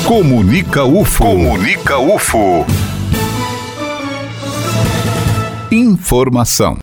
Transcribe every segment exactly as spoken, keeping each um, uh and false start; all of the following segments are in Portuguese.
Comunica U F O. Comunica U F O. Informação.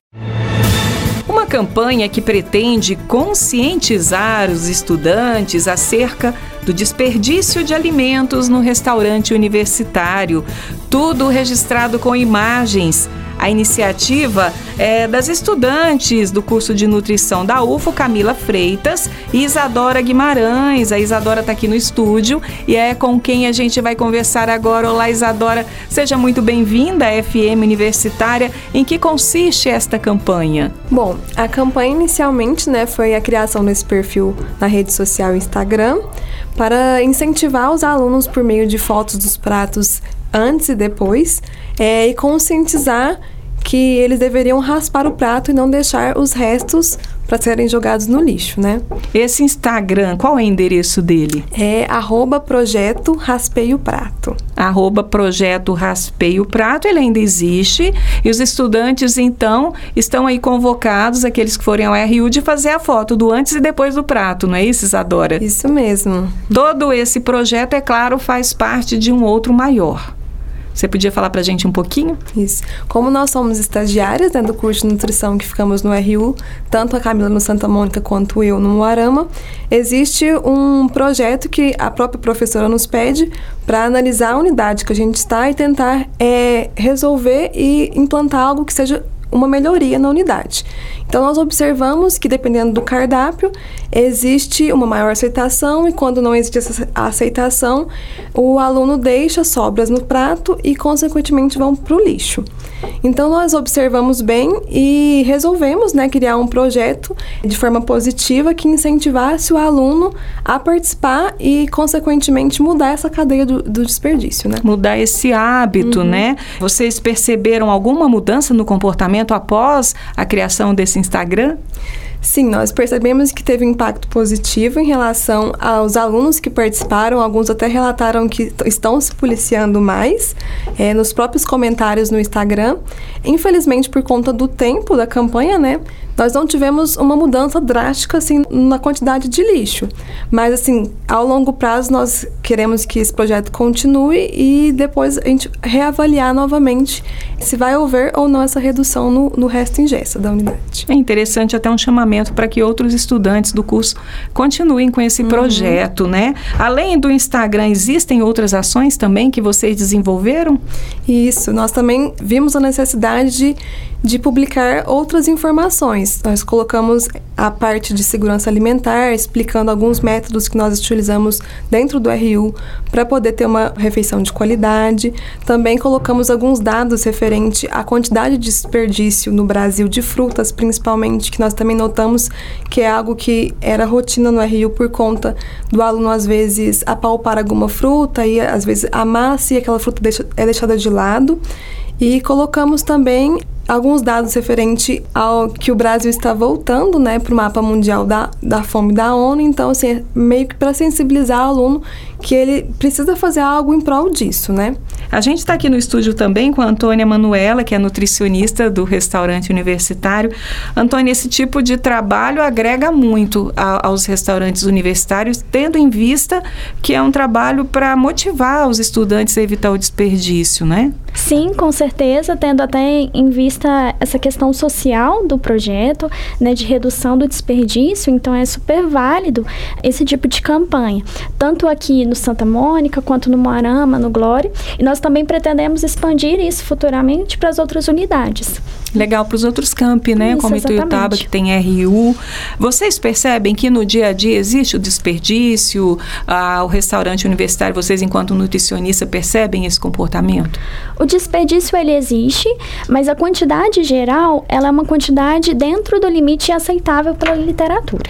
Uma campanha que pretende conscientizar os estudantes acerca do desperdício de alimentos no restaurante universitário. Tudo registrado com imagens. A iniciativa é das estudantes do curso de nutrição da U F O, Camila Freitas e Isadora Guimarães. A Isadora está aqui no estúdio e é com quem a gente vai conversar agora. Olá, Isadora, seja muito bem-vinda à F M Universitária. Em que consiste esta campanha? Bom, a campanha inicialmente, né, foi a criação desse perfil na rede social Instagram para incentivar os alunos por meio de fotos dos pratos antes e depois, é, e conscientizar que eles deveriam raspar o prato e não deixar os restos para serem jogados no lixo, né? Esse Instagram, qual é o endereço dele? É arroba projeto Raspei o Prato. Arroba projeto Raspei o Prato, ele ainda existe. E os estudantes, então, estão aí convocados, aqueles que forem ao R U, de fazer a foto do antes e depois do prato, não é isso, Isadora? Isso mesmo. Todo esse projeto, é claro, faz parte de um outro maior. Você podia falar pra gente um pouquinho? Isso. Como nós somos estagiárias, né, do curso de nutrição que ficamos no R U, tanto a Camila no Santa Mônica quanto eu no Moarama, existe um projeto que a própria professora nos pede para analisar a unidade que a gente está e tentar é, resolver e implantar algo que seja uma melhoria na unidade. Então, nós observamos que, dependendo do cardápio, existe uma maior aceitação e, quando não existe essa aceitação, o aluno deixa sobras no prato e, consequentemente, vão para o lixo. Então, nós observamos bem e resolvemos, né, criar um projeto de forma positiva que incentivasse o aluno a participar e, consequentemente, mudar essa cadeia do, do desperdício, né? Mudar esse hábito, uhum. né? Vocês perceberam alguma mudança no comportamento após a criação desse Instagram? Sim, nós percebemos que teve um impacto positivo em relação aos alunos que participaram. Alguns até relataram que estão se policiando mais é, nos próprios comentários no Instagram. Infelizmente, por conta do tempo da campanha, né, nós não tivemos uma mudança drástica assim, na quantidade de lixo. Mas, assim, ao longo prazo, nós queremos que esse projeto continue e depois a gente reavaliar novamente se vai haver ou não essa redução no, no resto ingesta da unidade. É interessante até um chamamento para que outros estudantes do curso continuem com esse uhum. projeto, né? Além do Instagram, existem outras ações também que vocês desenvolveram? Isso, nós também vimos a necessidade de, de publicar outras informações. Nós colocamos a parte de segurança alimentar, explicando alguns métodos que nós utilizamos dentro do R U para poder ter uma refeição de qualidade. Também colocamos alguns dados referente à quantidade de desperdício no Brasil de frutas, principalmente, que nós também notamos que é algo que era rotina no R U por conta do aluno, às vezes, apalpar alguma fruta e, às vezes, amassa e aquela fruta deixa, é deixada de lado. E colocamos também alguns dados referentes ao que o Brasil está voltando, né, para o mapa mundial da, da fome da ONU. Então, assim, é meio que para sensibilizar o aluno que ele precisa fazer algo em prol disso, né? A gente está aqui no estúdio também com a Antônia Manuela, que é nutricionista do restaurante universitário. Antônia, esse tipo de trabalho agrega muito a, aos restaurantes universitários, tendo em vista que é um trabalho para motivar os estudantes a evitar o desperdício, né? Sim, com certeza, tendo até em vista essa questão social do projeto, né, de redução do desperdício. Então, é super válido esse tipo de campanha, tanto aqui no Santa Mônica, quanto no Moarama, no Glória, e nós também pretendemos expandir isso futuramente para as outras unidades. Legal, para os outros campi, né? Isso, como Ituiutaba, que tem R U. Vocês percebem que no dia a dia existe o desperdício? Ah, o restaurante universitário, vocês, enquanto nutricionista, percebem esse comportamento? O desperdício, ele existe, mas a quantidade geral, ela é uma quantidade dentro do limite aceitável pela literatura.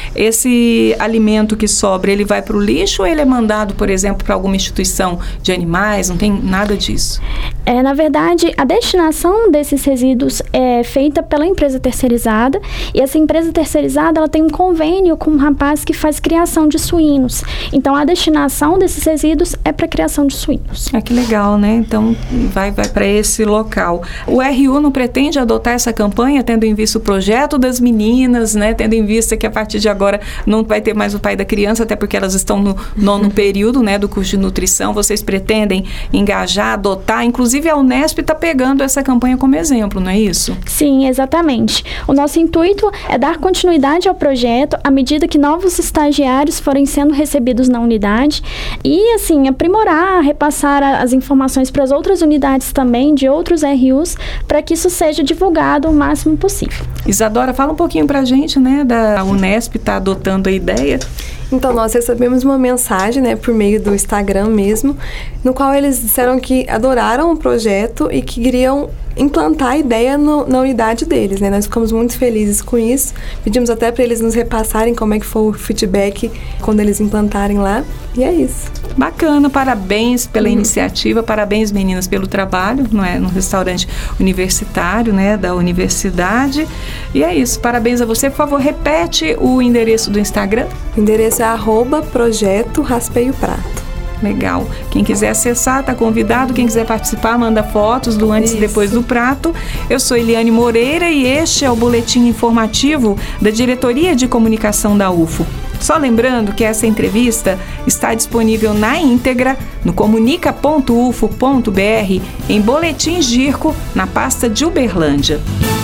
Esse alimento que sobra, ele vai para o lixo ou ele é mandado, por exemplo, para alguma instituição de animais? Não tem nada disso? É, na verdade, a destinação desses resíduos é feita pela empresa terceirizada, e essa empresa terceirizada, ela tem um convênio com um rapaz que faz criação de suínos. Então, a destinação desses resíduos é para criação de suínos. Ah, que legal, né? Então, vai, vai para esse local. O R U não pretende adotar essa campanha, tendo em vista o projeto das meninas, né? Tendo em vista que a partir partir de agora não vai ter mais o pai da criança, até porque elas estão no nono período, né, do curso de nutrição. Vocês pretendem engajar, adotar, inclusive a Unesp está pegando essa campanha como exemplo, não é isso? Sim, exatamente. O nosso intuito é dar continuidade ao projeto à medida que novos estagiários forem sendo recebidos na unidade e, assim, aprimorar, repassar a, as informações para as outras unidades também, de outros R Us, para que isso seja divulgado o máximo possível. Isadora, fala um pouquinho para a gente, né, da Unesp está adotando a ideia. Então, nós recebemos uma mensagem, né, por meio do Instagram mesmo, no qual eles disseram que adoraram o projeto e que queriam implantar a ideia no, na unidade deles, né? Nós ficamos muito felizes com isso. Pedimos até para eles nos repassarem como é que foi o feedback quando eles implantarem lá. E é isso. Bacana, parabéns pela uhum. iniciativa, parabéns, meninas, pelo trabalho, não é, no restaurante universitário, né, da universidade. E é isso, parabéns a você. Por favor, repete o endereço do Instagram. O endereço é arroba projeto Raspeio Prato. Legal. Quem quiser acessar, está convidado. Quem quiser participar, manda fotos do antes Isso. e depois do prato. Eu sou Eliane Moreira e este é o boletim informativo da Diretoria de Comunicação da U F O. Só lembrando que essa entrevista está disponível na íntegra no comunica ponto u f o ponto b r, em Boletim Girco, na pasta de Uberlândia.